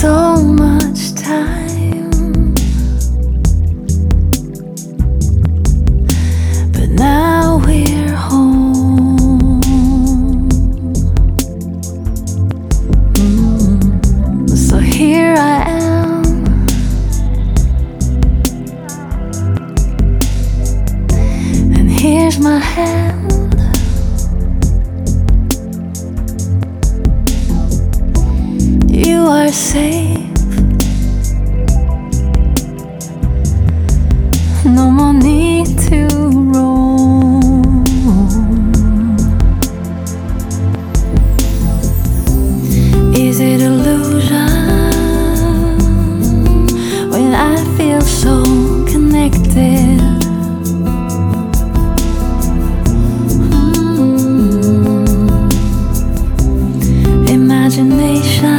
so much time, but now we're home. So here I am, and here's my hand. You are safe, no more need to roam. Is it illusion when I feel so connected? Imagination,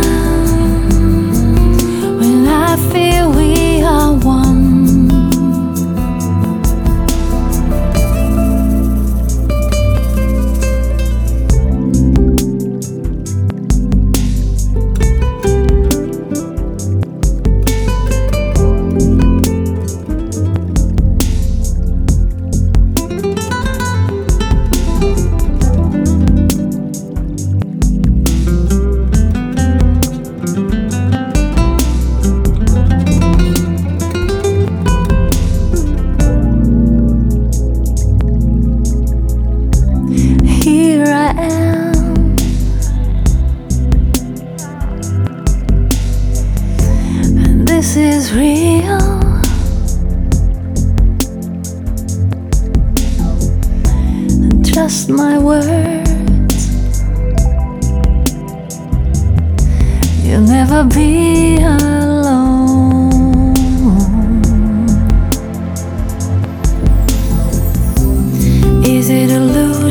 I feel we are one. Here I am, and this is real. And just my words, you'll never be alone. Is it illusion